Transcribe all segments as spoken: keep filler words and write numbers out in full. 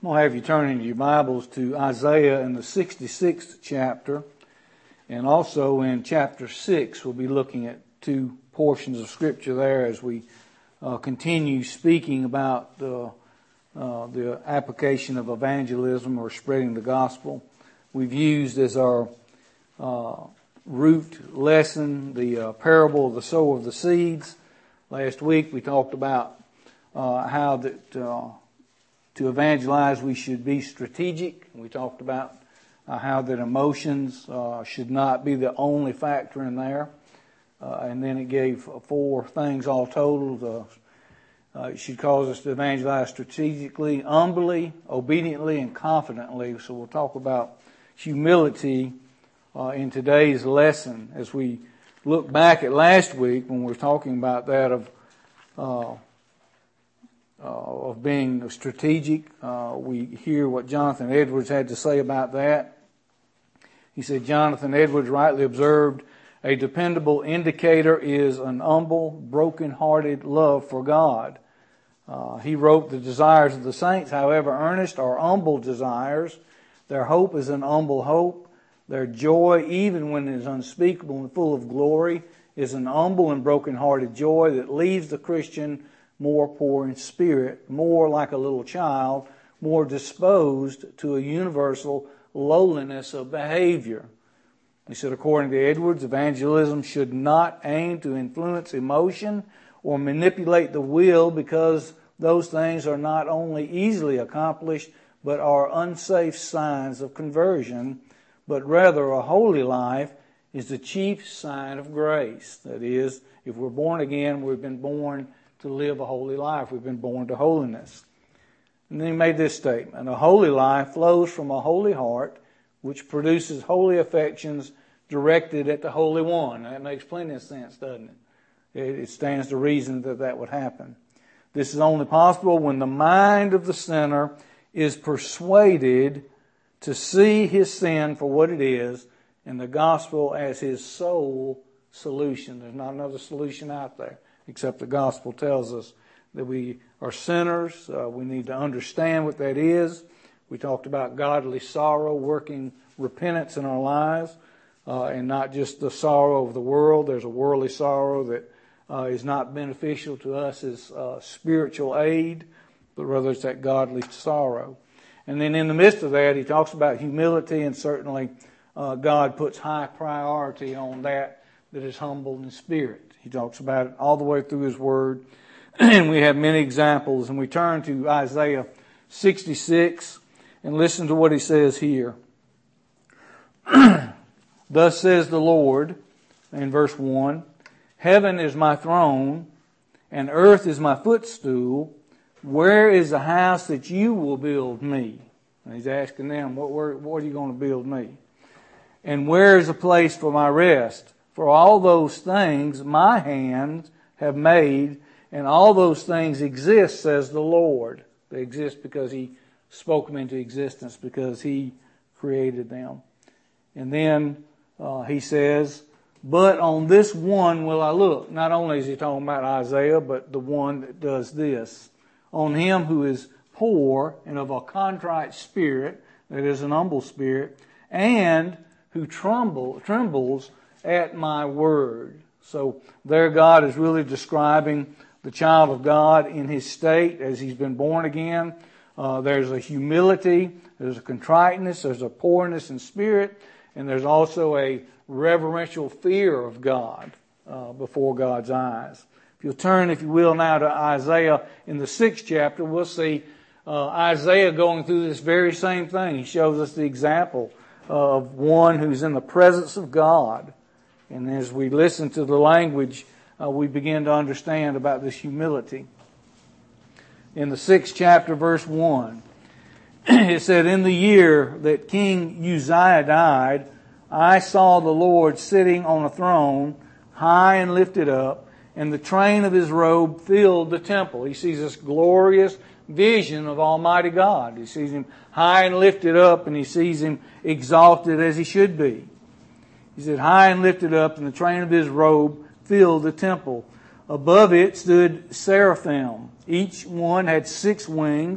I'm going to have you turn into your Bibles to Isaiah in the sixty-sixth chapter, and also in chapter six. We'll be looking at two portions of Scripture there as we uh, continue speaking about the, uh, the application of evangelism or spreading the gospel. We've used as our uh, root lesson the uh, parable of the sower of the seeds. Last week we talked about uh, how that uh, to evangelize we should be strategic. We talked about uh, how that emotions uh, should not be the only factor in there. Uh, and then it gave four things all total. Uh, uh, it should cause us to evangelize strategically, humbly, obediently, and confidently. So we'll talk about humility uh, in today's lesson as we look back at last week when we were talking about that of uh, uh, of being strategic. Uh, we hear what Jonathan Edwards had to say about that. He said, Jonathan Edwards rightly observed, a dependable indicator is an humble, broken-hearted love for God. Uh, he wrote, the desires of the saints, however earnest, are humble desires. Their hope is an humble hope. Their joy, even when it is unspeakable and full of glory, is an humble and broken-hearted joy that leaves the Christian more poor in spirit, more like a little child, more disposed to a universal lowliness of behavior. He said, according to Edwards, evangelism should not aim to influence emotion or manipulate the will, because those things are not only easily accomplished, but are unsafe signs of conversion, but rather a holy life is the chief sign of grace. That is, if we're born again, we've been born to live a holy life. We've been born to holiness. And then he made this statement, a holy life flows from a holy heart, which produces holy affections directed at the Holy One. That makes plenty of sense, doesn't it? It stands to reason that that would happen. This is only possible when the mind of the sinner is persuaded to see his sin for what it is and the gospel as his sole solution. There's not another solution out there except the gospel tells us that we are sinners. Uh, we need to understand what that is. We talked about godly sorrow, working repentance in our lives, uh, and not just the sorrow of the world. There's a worldly sorrow that uh, is not beneficial to us as uh, spiritual aid, but rather it's that godly sorrow. And then in the midst of that, he talks about humility, and certainly uh, God puts high priority on that that is humble in spirit. He talks about it all the way through his word, and we have many examples. And we turn to Isaiah sixty-six and listen to what he says here. Thus says the Lord, in verse one, heaven is my throne, and earth is my footstool. Where is the house that you will build me? And he's asking them, what, where, what are you going to build me? And where is a place for my rest? For all those things my hands have made, and all those things exist, says the Lord. They exist because he spoke them into existence, because he created them. And then uh, he says, but on this one will I look. Not only is he talking about Isaiah, but the one that does this. On him who is poor and of a contrite spirit, that is an humble spirit, and who tremble, trembles at my word. So there God is really describing the child of God in his state as he's been born again. Uh, there's a humility, there's a contriteness, there's a poorness in spirit, and there's also a reverential fear of God uh, before God's eyes. If you'll turn, if you will, now to Isaiah in the sixth chapter, we'll see uh, Isaiah going through this very same thing. He shows us the example of one who's in the presence of God. And as we listen to the language, uh, we begin to understand about this humility. In the sixth chapter, verse one, it said, in the year that King Uzziah died, I saw the Lord sitting on a throne, high and lifted up, and the train of his robe filled the temple. He sees this glorious vision of Almighty God. He sees him high and lifted up, and he sees him exalted as he should be. He said, high and lifted up, and the train of his robe filled the temple. Above it stood seraphim. Each one had six wings.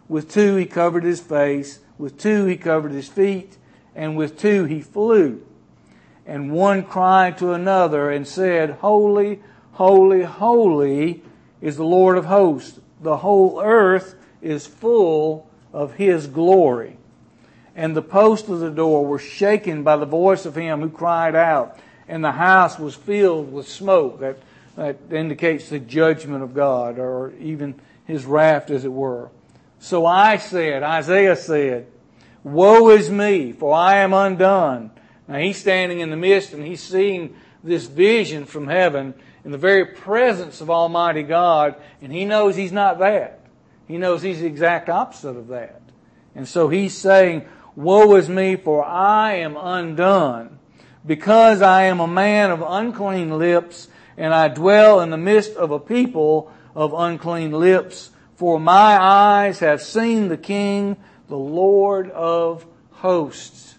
With two he covered his face. With two he covered his feet. And with two he flew. And one cried to another and said, Holy, holy, holy is the Lord of hosts. The whole earth is full of His glory. And the posts of the door were shaken by the voice of him who cried out, and the house was filled with smoke. That, that indicates the judgment of God, or even His wrath, as it were. So I said, Isaiah said, Woe is me, for I am undone. Now he's standing in the midst and he's seeing this vision from heaven in the very presence of Almighty God, and he knows he's not that. He knows he's the exact opposite of that. And so he's saying, Woe is me, for I am undone, because I am a man of unclean lips, and I dwell in the midst of a people of unclean lips. For my eyes have seen the King, the Lord of hosts.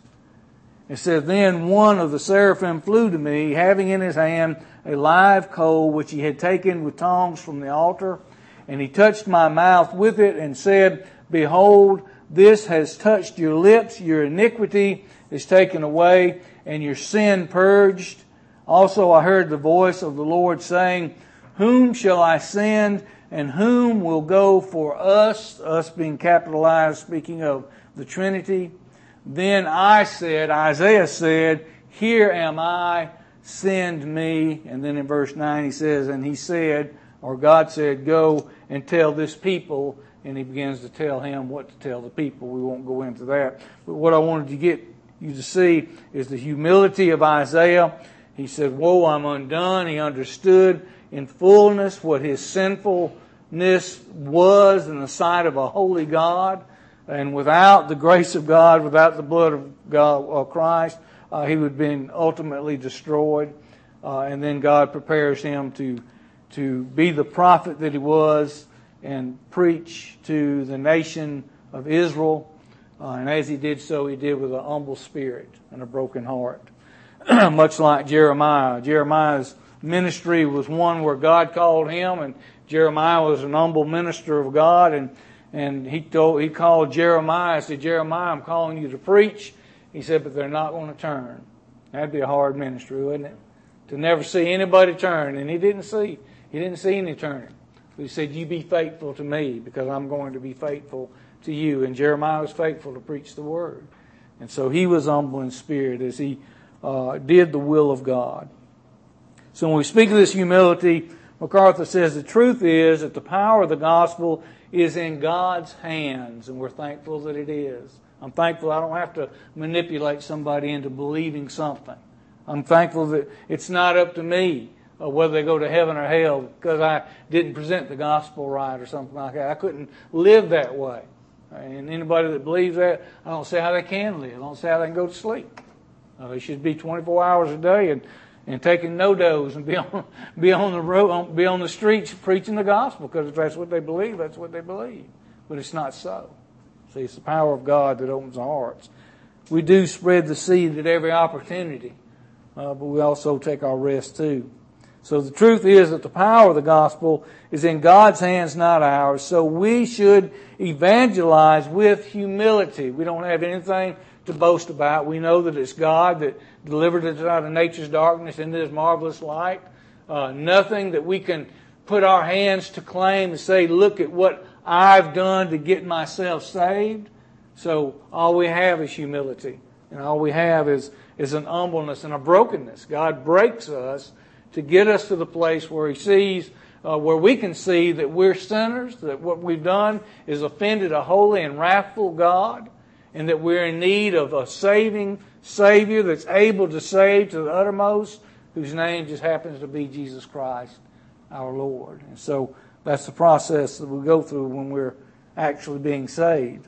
It says, Then one of the seraphim flew to me, having in his hand a live coal, which he had taken with tongs from the altar. And he touched my mouth with it and said, Behold, this has touched your lips, your iniquity is taken away, and your sin purged. Also I heard the voice of the Lord saying, Whom shall I send, and whom will go for us? Us being capitalized, speaking of the Trinity. Then I said, Isaiah said, Here am I, send me. And then in verse nine he says, And he said, or God said, Go and tell this people. And he begins to tell him what to tell the people. We won't go into that. But what I wanted to get you to see is the humility of Isaiah. He said, Woe, I'm undone. He understood in fullness what his sinfulness was in the sight of a holy God. And without the grace of God, without the blood of God, uh, Christ, uh, he would have been ultimately destroyed. Uh, and then God prepares him to, to be the prophet that he was, and preach to the nation of Israel. Uh, and as he did so, he did with a humble spirit and a broken heart. Much like Jeremiah. Jeremiah's ministry was one where God called him, and Jeremiah was an humble minister of God. And, and he told, he called Jeremiah, said, Jeremiah, I'm calling you to preach. He said, but they're not going to turn. That'd be a hard ministry, wouldn't it? To never see anybody turn. And he didn't see, he didn't see any turning. He said, you be faithful to me because I'm going to be faithful to you. And Jeremiah was faithful to preach the word. And so he was humble in spirit as he uh, did the will of God. So when we speak of this humility, MacArthur says the truth is that the power of the gospel is in God's hands. And we're thankful that it is. I'm thankful I don't have to manipulate somebody into believing something. I'm thankful that it's not up to me Uh, whether they go to heaven or hell because I didn't present the gospel right or something like that. I couldn't live that way. And anybody that believes that, I don't see how they can live. I don't see how they can go to sleep. Uh, they should be twenty-four hours a day and, and taking no-dos and be on, be on the road, be on the streets preaching the gospel, because if that's what they believe, that's what they believe. But it's not so. See, it's the power of God that opens our hearts. We do spread the seed at every opportunity, uh, but we also take our rest too. So the truth is that the power of the gospel is in God's hands, not ours. So we should evangelize with humility. We don't have anything to boast about. We know that it's God that delivered us out of nature's darkness into His marvelous light. Uh, nothing that we can put our hands to claim and say, look at what I've done to get myself saved. So all we have is humility. And all we have is, is an humbleness and a brokenness. God breaks us to get us to the place where He sees, uh, where we can see that we're sinners, that what we've done is offended a holy and wrathful God, and that we're in need of a saving Savior that's able to save to the uttermost, whose name just happens to be Jesus Christ, our Lord. And so that's the process that we go through when we're actually being saved.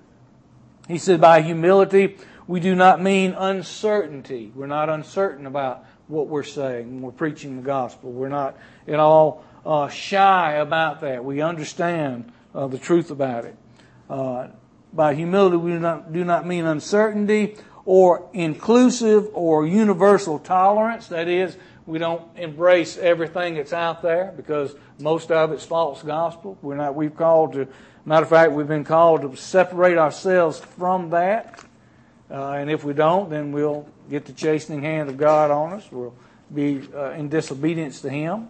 He said, by humility, we do not mean uncertainty. We're not uncertain about what we're saying when we're preaching the gospel. We're not at all uh, shy about that. We understand uh, the truth about it. Uh, by humility, we do not, do not mean uncertainty or inclusive or universal tolerance. That is, we don't embrace everything that's out there because most of it's false gospel. We're not. We've called to Matter of fact, we've been called to separate ourselves from that. Uh, and if we don't, then we'll get the chastening hand of God on us. We'll be uh, in disobedience to Him.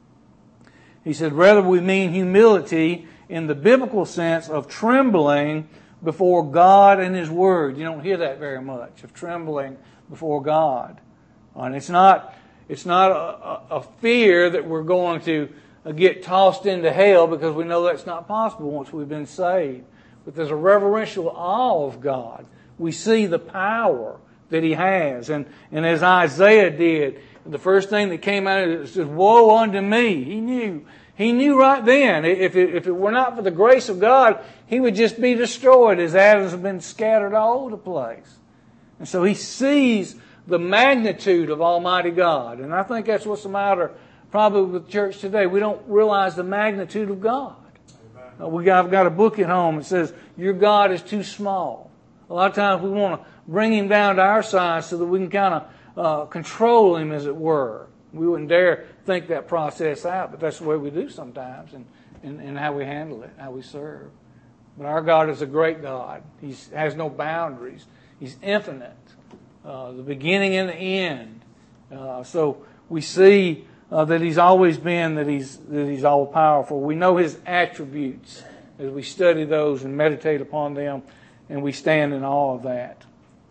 He said, rather we mean humility in the biblical sense of trembling before God and His Word. You don't hear that very much, of trembling before God. And it's not, it's not a, a fear that we're going to get tossed into hell, because we know that's not possible once we've been saved. But there's a reverential awe of God. We see the power that He has. And, and as Isaiah did, the first thing that came out of it says, woe unto me. He knew. He knew right then. If it, if it were not for the grace of God, he would just be destroyed as atoms have been scattered all over the place. And so he sees the magnitude of Almighty God. And I think that's what's the matter probably with the church today. We don't realize the magnitude of God. Uh, we got, I've got a book at home that says, your God is too small. A lot of times we want to bring Him down to our size so that we can kind of uh, control Him, as it were. We wouldn't dare think that process out, but that's the way we do sometimes, and, and, and how we handle it, how we serve. But our God is a great God. He has no boundaries. He's infinite, uh, the beginning and the end. Uh, so we see uh, that He's always been, that He's that He's all powerful. We know His attributes as we study those and meditate upon them, and we stand in awe of that.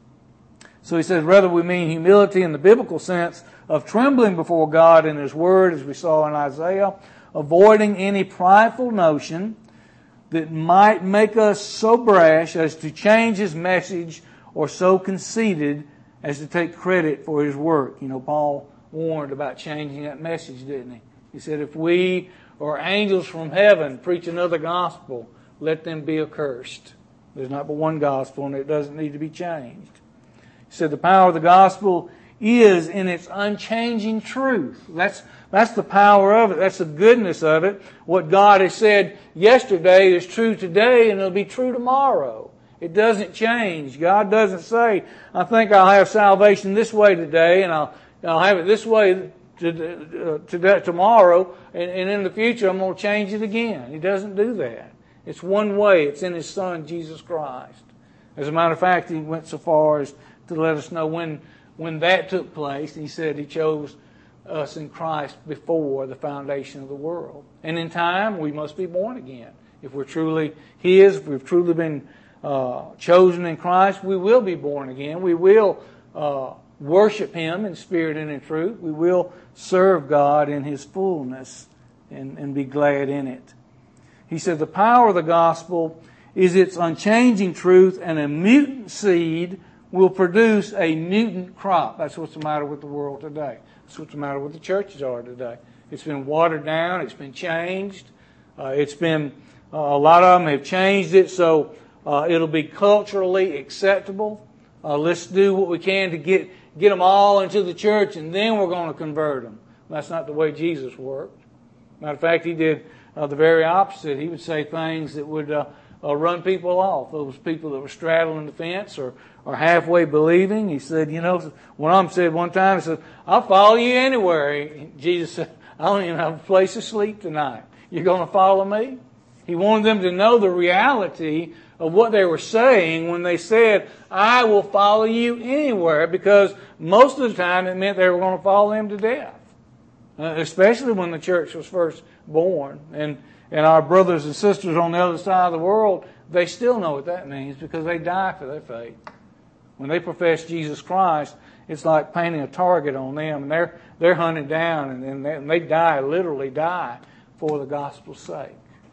So he says, rather we mean humility in the biblical sense of trembling before God and His Word, as we saw in Isaiah, avoiding any prideful notion that might make us so brash as to change His message, or so conceited as to take credit for His work. You know, Paul warned about changing that message, didn't he? He said, if we or angels from heaven preach another gospel, let them be accursed. There's not but one gospel, and it doesn't need to be changed. He said the power of the gospel is in its unchanging truth. That's that's the power of it. That's the goodness of it. What God has said yesterday is true today, and it'll be true tomorrow. It doesn't change. God doesn't say, I think I'll have salvation this way today, and I'll I'll have it this way to, uh, to, tomorrow, and, and in the future I'm going to change it again. He doesn't do that. It's one way. It's in His Son, Jesus Christ. As a matter of fact, He went so far as to let us know when when that took place. He said He chose us in Christ before the foundation of the world. And in time, we must be born again. If we're truly His, if we've truly been uh, chosen in Christ, we will be born again. We will uh, worship Him in spirit and in truth. We will serve God in His fullness and, and be glad in it. He said the power of the gospel is its unchanging truth, and a mutant seed will produce a mutant crop. That's what's the matter with the world today. That's what's the matter with the churches are today. It's been watered down. It's been changed. Uh, it's been, uh, a lot of them have changed it so uh, it'll be culturally acceptable. Uh, let's do what we can to get, get them all into the church, and then we're going to convert them. That's not the way Jesus worked. Matter of fact, He did uh, the very opposite. He would say things that would uh, uh, run people off. Those people that were straddling the fence or or halfway believing. He said, you know, one of them said one time, he said, I'll follow you anywhere. Jesus said, I don't even have a place to sleep tonight. You're going to follow me? He wanted them to know the reality of what they were saying when they said, I will follow you anywhere, because most of the time it meant they were going to follow Him to death. Uh, especially when the church was first born. And, and our brothers and sisters on the other side of the world, they still know what that means, because they die for their faith. When they profess Jesus Christ, it's like painting a target on them, and they're they're hunted down, and, and, they, and they die, literally die, for the gospel's sake.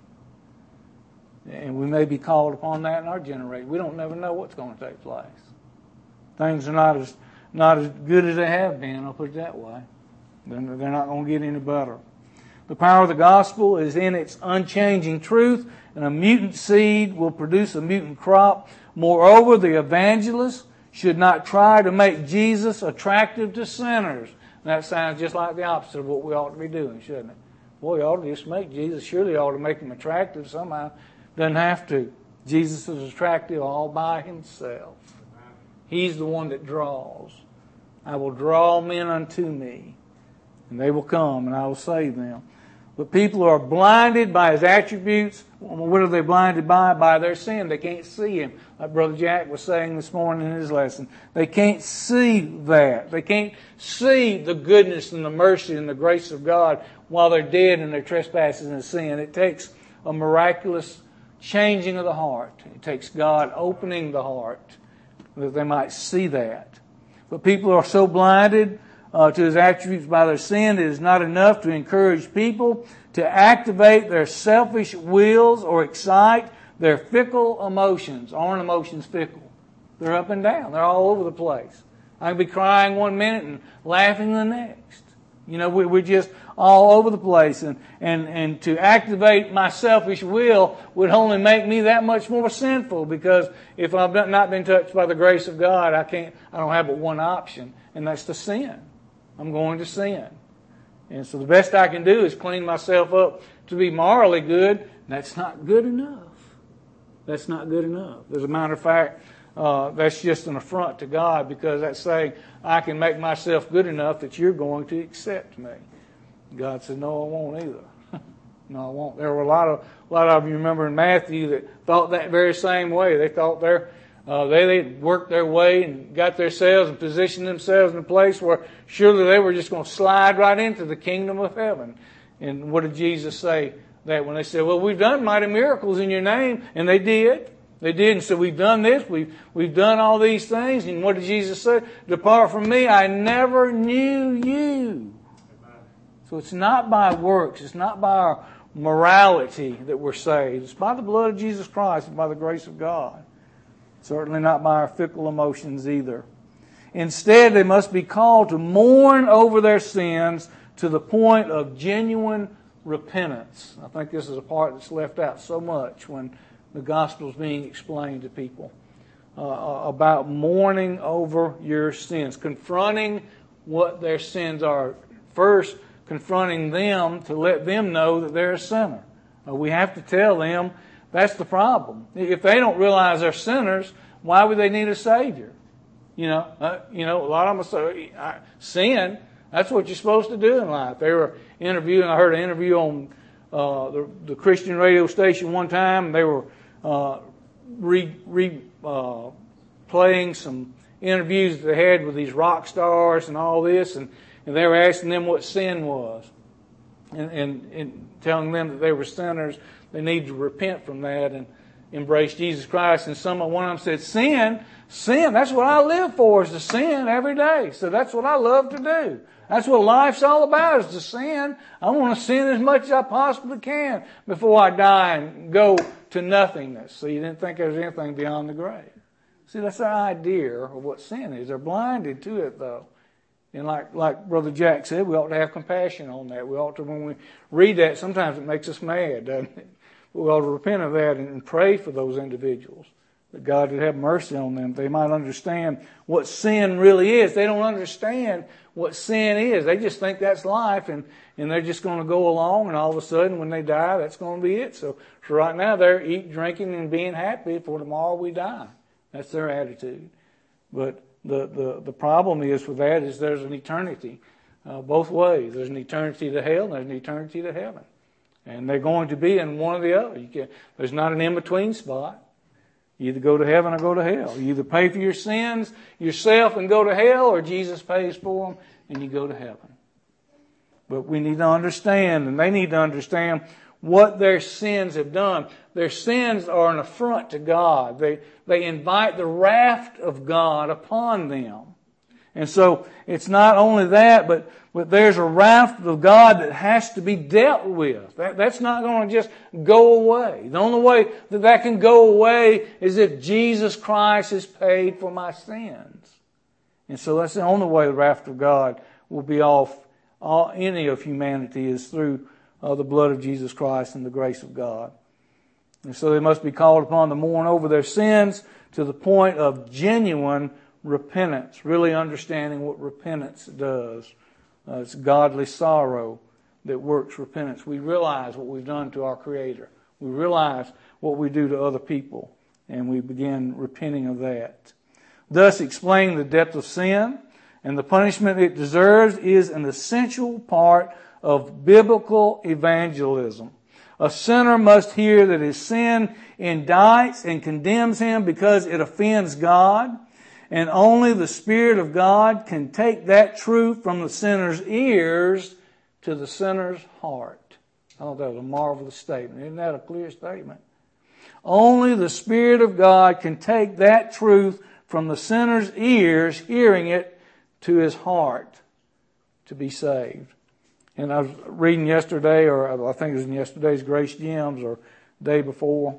And we may be called upon that in our generation. We don't never know what's going to take place. Things are not as not as good as they have been. I'll put it that way. They're, they're not going to get any better. The power of the gospel is in its unchanging truth, and a mutant seed will produce a mutant crop. Moreover, the evangelist should not try to make Jesus attractive to sinners. And that sounds just like the opposite of what we ought to be doing, shouldn't it? Boy, you ought to just make Jesus, surely you ought to make Him attractive somehow. Doesn't have to. Jesus is attractive all by Himself. He's the one that draws. I will draw men unto me, and they will come, and I will save them. But people are blinded by His attributes. What are they blinded by? By their sin. They can't see Him. Like Brother Jack was saying this morning in his lesson. They can't see that. They can't see the goodness and the mercy and the grace of God while they're dead in their trespasses and sin. It takes a miraculous changing of the heart. It takes God opening the heart that they might see that. But people are so blinded uh, to His attributes by their sin, it is not enough to encourage people to activate their selfish wills or excite their fickle emotions. Aren't emotions fickle? They're up and down. They're all over the place. I can be crying one minute and laughing the next. You know, we, we're just all over the place. And, and, and to activate my selfish will would only make me that much more sinful, because if I've not been touched by the grace of God, I can't, I don't have but one option, and that's to sin. I'm going to sin. And so the best I can do is clean myself up to be morally good. That's not good enough. That's not good enough. As a matter of fact, uh, that's just an affront to God, because that's saying I can make myself good enough that you're going to accept me. God said, no, I won't either. No, I won't. There were a lot of a lot of you remember in Matthew that thought that very same way. They thought they're Uh, they, they worked their way and got themselves and positioned themselves in a place where surely they were just going to slide right into the kingdom of heaven. And what did Jesus say? That when they said, well, we've done mighty miracles in your name. And they did. They did. And so we've done this. We've, we've done all these things. And what did Jesus say? Depart from me. I never knew you. So it's not by works. It's not by our morality that we're saved. It's by the blood of Jesus Christ and by the grace of God. Certainly not by our fickle emotions either. Instead, they must be called to mourn over their sins to the point of genuine repentance. I think this is a part that's left out so much when the gospel is being explained to people. Uh, about mourning over your sins. Confronting what their sins are. First, confronting them to let them know that they're a sinner. Uh, we have to tell them that's the problem. If they don't realize they're sinners, why would they need a Savior? You know, uh, you know, a lot of them say, sin, that's what you're supposed to do in life. They were interviewing, I heard an interview on uh, the, the Christian radio station one time. They were uh, re, re, uh, playing some interviews that they had with these rock stars and all this, and, and they were asking them what sin was, and, and, and telling them that they were sinners. They need to repent from that and embrace Jesus Christ. And some one of them said, sin, sin, that's what I live for, is to sin every day. So that's what I love to do. That's what life's all about, is to sin. I want to sin as much as I possibly can before I die and go to nothingness. So you didn't think there was anything beyond the grave. See, that's our idea of what sin is. They're blinded to it, though. And like like Brother Jack said, we ought to have compassion on that. We ought to, when we read that, sometimes it makes us mad, doesn't it? We ought to repent of that and pray for those individuals, that God would have mercy on them. They might understand what sin really is. They don't understand what sin is. They just think that's life, and, and they're just going to go along, and all of a sudden when they die, that's going to be it. So, so right now they're eating, drinking, and being happy for tomorrow we die. That's their attitude. But the, the, the problem is with that is there's an eternity uh, both ways. There's an eternity to hell and there's an eternity to heaven. And they're going to be in one or the other. You can't, there's not an in-between spot. You either go to heaven or go to hell. You either pay for your sins yourself and go to hell, or Jesus pays for them and you go to heaven. But we need to understand, and they need to understand, what their sins have done. Their sins are an affront to God. They, they invite the wrath of God upon them. And so it's not only that, but, but there's a wrath of God that has to be dealt with. That, that's not going to just go away. The only way that that can go away is if Jesus Christ has paid for my sins. And so that's the only way the wrath of God will be off all, any of humanity, is through uh, the blood of Jesus Christ and the grace of God. And so they must be called upon to mourn over their sins to the point of genuine repentance, really understanding what repentance does. Uh, it's godly sorrow that works repentance. We realize what we've done to our Creator. We realize what we do to other people, and we begin repenting of that. Thus, explaining the depth of sin and the punishment it deserves is an essential part of biblical evangelism. A sinner must hear that his sin indicts and condemns him because it offends God, and only the Spirit of God can take that truth from the sinner's ears to the sinner's heart. I thought that was a marvelous statement. Isn't that a clear statement? Only the Spirit of God can take that truth from the sinner's ears, hearing it, to his heart to be saved. And I was reading yesterday, or I think it was in yesterday's Grace Gems or day before,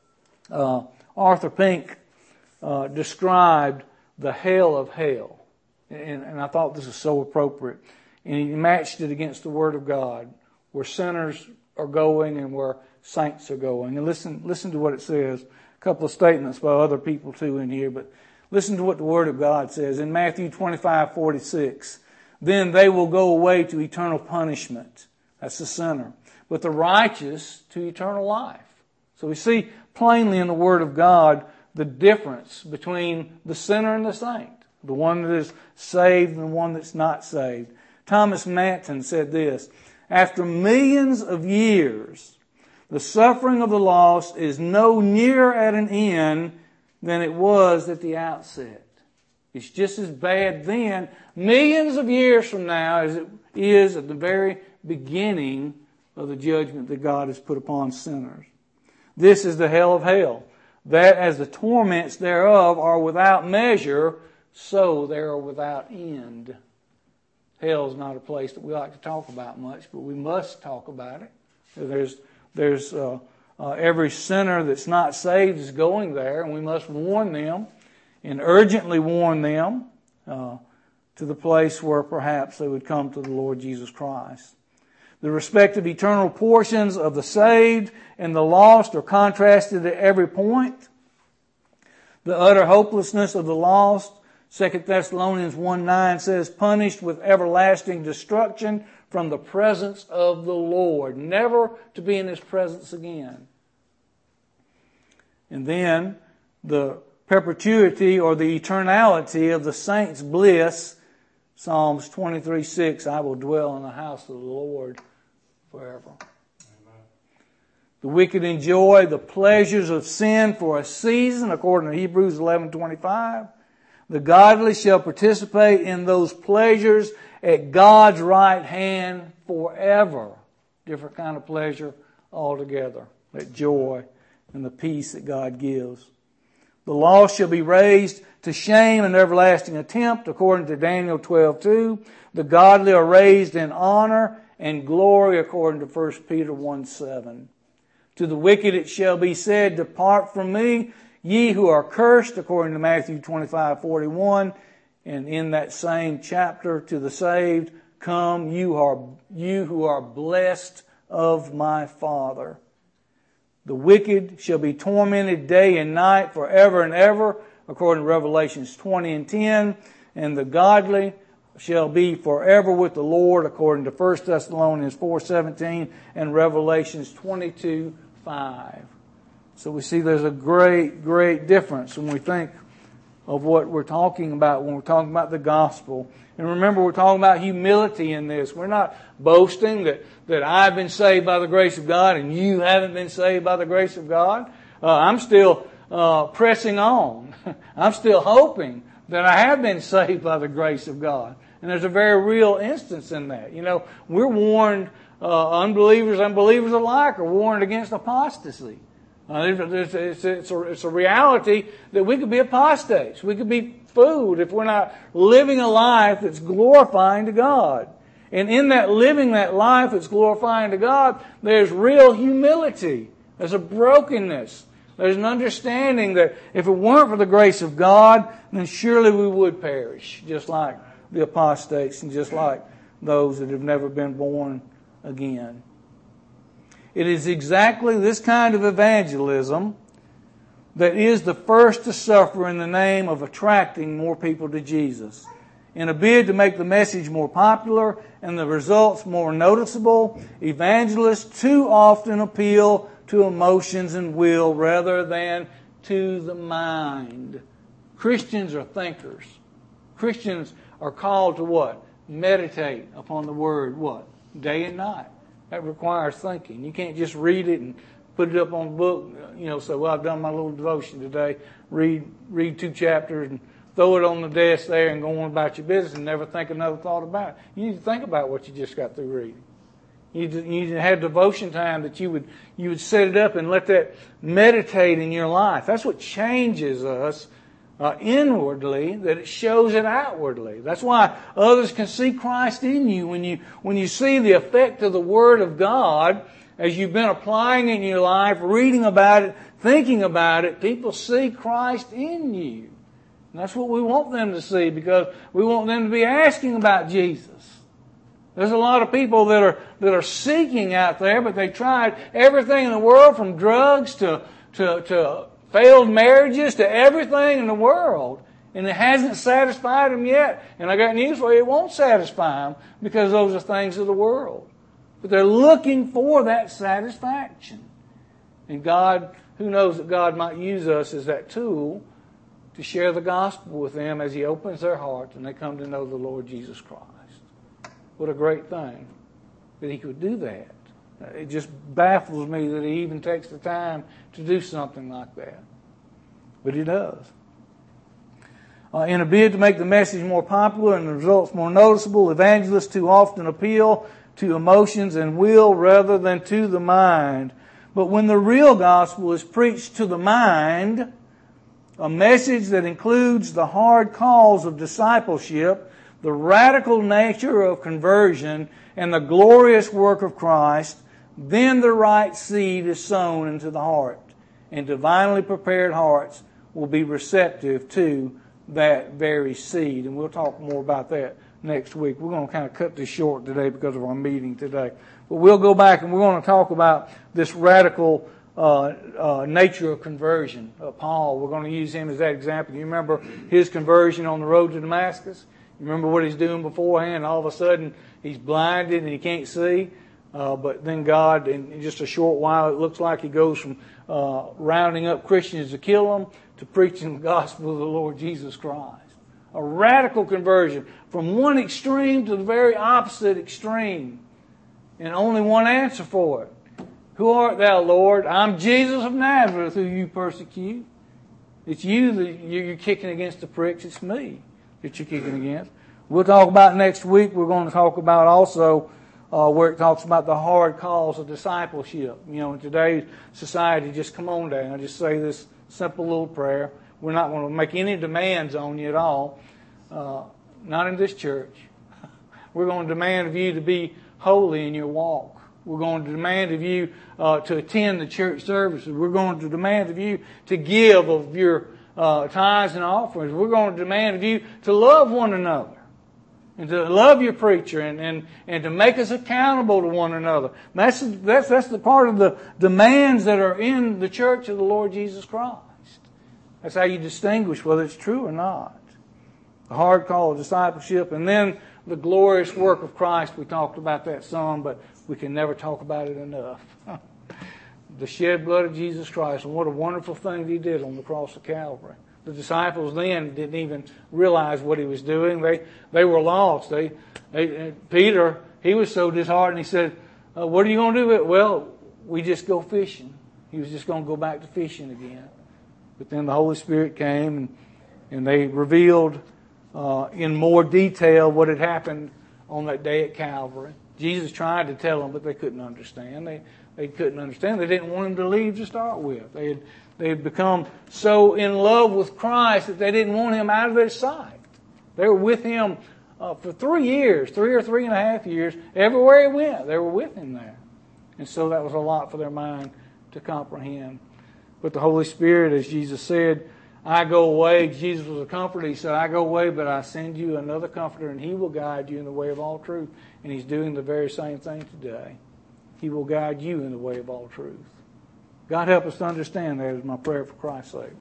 uh, Arthur Pink uh, described the hell of hell. And, and I thought this was so appropriate. And he matched it against the Word of God, where sinners are going and where saints are going. And listen, listen to what it says. A couple of statements by other people too in here, but listen to what the Word of God says. In Matthew twenty-five forty-six, then they will go away to eternal punishment. That's the sinner. But the righteous to eternal life. So we see plainly in the Word of God the difference between the sinner and the saint. The one that is saved and the one that's not saved. Thomas Manton said this, after millions of years, the suffering of the lost is no nearer at an end than it was at the outset. It's just as bad then, millions of years from now, as it is at the very beginning of the judgment that God has put upon sinners. This is the hell of hell, that as the torments thereof are without measure, so they are without end. Hell is not a place that we like to talk about much, but we must talk about it. There's, there's uh, uh, every sinner that's not saved is going there, and we must warn them and urgently warn them uh, to the place where perhaps they would come to the Lord Jesus Christ. The respective eternal portions of the saved and the lost are contrasted at every point. The utter hopelessness of the lost, Second Thessalonians one nine says, punished with everlasting destruction from the presence of the Lord, never to be in His presence again. And then the perpetuity or the eternality of the saints' bliss, Psalms twenty-three six, I will dwell in the house of the Lord forever. Amen. The wicked enjoy the pleasures of sin for a season, according to Hebrews eleven twenty-five. The godly shall participate in those pleasures at God's right hand forever. Different kind of pleasure altogether. That joy and the peace that God gives. The lost shall be raised to shame and everlasting contempt, according to Daniel twelve two. The godly are raised in honor and glory, according to First Peter one seven. To the wicked it shall be said, depart from me, ye who are cursed, according to Matthew twenty-five forty-one. And in that same chapter, to the saved, come, you are you who are blessed of my Father. The wicked shall be tormented day and night forever and ever, according to Revelations twenty and ten. And the godly shall be forever with the Lord, according to First Thessalonians four seventeen and Revelations twenty-two five. So we see there's a great, great difference when we think of what we're talking about when we're talking about the gospel. And remember, we're talking about humility in this. We're not boasting that, that I've been saved by the grace of God and you haven't been saved by the grace of God. Uh, I'm still uh, pressing on. I'm still hoping that I have been saved by the grace of God. And there's a very real instance in that. You know, we're warned, uh, unbelievers, unbelievers alike are warned against apostasy. Uh, it's, it's, it's, a, it's a reality that we could be apostates. We could be food if we're not living a life that's glorifying to God. And in that living that life that's glorifying to God, there's real humility. There's a brokenness. There's an understanding that if it weren't for the grace of God, then surely we would perish, just like the apostates and just like those that have never been born again. It is exactly this kind of evangelism that is the first to suffer in the name of attracting more people to Jesus. In a bid to make the message more popular and the results more noticeable, evangelists too often appeal to emotions and will rather than to the mind. Christians are thinkers. Christians are called to what? Meditate upon the Word, what? day and night. That requires thinking. You can't just read it and put it up on a book, you know, say, well, I've done my little devotion today. Read read two chapters and throw it on the desk there and go on about your business and never think another thought about it. You need to think about what you just got through reading. You need to have devotion time that you would you would set it up and let that meditate in your life. That's what changes us uh, inwardly, that it shows it outwardly. That's why others can see Christ in you. When you when you see the effect of the Word of God as you've been applying it in your life, reading about it, thinking about it, people see Christ in you. And that's what we want them to see, because we want them to be asking about Jesus. There's a lot of people that are that are seeking out there, but they tried everything in the world, from drugs to to, to failed marriages to everything in the world, and it hasn't satisfied them yet. And I got news for you: it won't satisfy them, because those are things of the world. But they're looking for that satisfaction, and God, who knows that God might use us as that tool to share the gospel with them as He opens their hearts and they come to know the Lord Jesus Christ. What a great thing that He could do that. It just baffles me that He even takes the time to do something like that. But He does. Uh, in a bid to make the message more popular and the results more noticeable, evangelists too often appeal to emotions and will rather than to the mind. But when the real gospel is preached to the mind, a message that includes the hard calls of discipleship, the radical nature of conversion, and the glorious work of Christ, then the right seed is sown into the heart, and divinely prepared hearts will be receptive to that very seed. And we'll talk more about that next week. We're going to kind of cut this short today because of our meeting today. But we'll go back and we're going to talk about this radical uh, uh, nature of conversion. Uh, Paul, we're going to use him as that example. You remember his conversion on the road to Damascus? You remember what he's doing beforehand? All of a sudden, he's blinded and he can't see. Uh, but then God, in just a short while, it looks like he goes from uh, rounding up Christians to kill them to preaching the gospel of the Lord Jesus Christ. A radical conversion from one extreme to the very opposite extreme. And only one answer for it. Who art thou, Lord? I'm Jesus of Nazareth, who you persecute. It's you that you're kicking against the pricks. It's me that you're kicking against. We'll talk about next week. We're going to talk about also uh, where it talks about the hard calls of discipleship. You know, in today's society, just come on down. Just say this simple little prayer. We're not going to make any demands on you at all. Uh, not in this church. We're going to demand of you to be holy in your walk. We're going to demand of you uh, to attend the church services. We're going to demand of you to give of your uh, tithes and offerings. We're going to demand of you to love one another and to love your preacher and, and, and to make us accountable to one another. That's, that's, that's the part of the demands that are in the church of the Lord Jesus Christ. That's how you distinguish whether it's true or not. The hard call of discipleship, and then the glorious work of Christ. We talked about that some, but we can never talk about it enough. The shed blood of Jesus Christ, and what a wonderful thing He did on the cross of Calvary. The disciples then didn't even realize what He was doing. They they were lost. They, they Peter, he was so disheartened. He said, uh, "What are you going to do?" Well, we just go fishing. He was just going to go back to fishing again. But then the Holy Spirit came, and, and they revealed uh, in more detail what had happened on that day at Calvary. Jesus tried to tell them, but they couldn't understand. They they couldn't understand. They didn't want Him to leave to start with. They had they had become so in love with Christ that they didn't want Him out of their sight. They were with Him uh, for three years, three or three and a half years. Everywhere He went, they were with Him there. And so that was a lot for their mind to comprehend. But the Holy Spirit, as Jesus said, I go away. Jesus was a comforter. He said, I go away, but I send you another comforter, and He will guide you in the way of all truth. And He's doing the very same thing today. He will guide you in the way of all truth. God help us to understand that is my prayer for Christ's sake.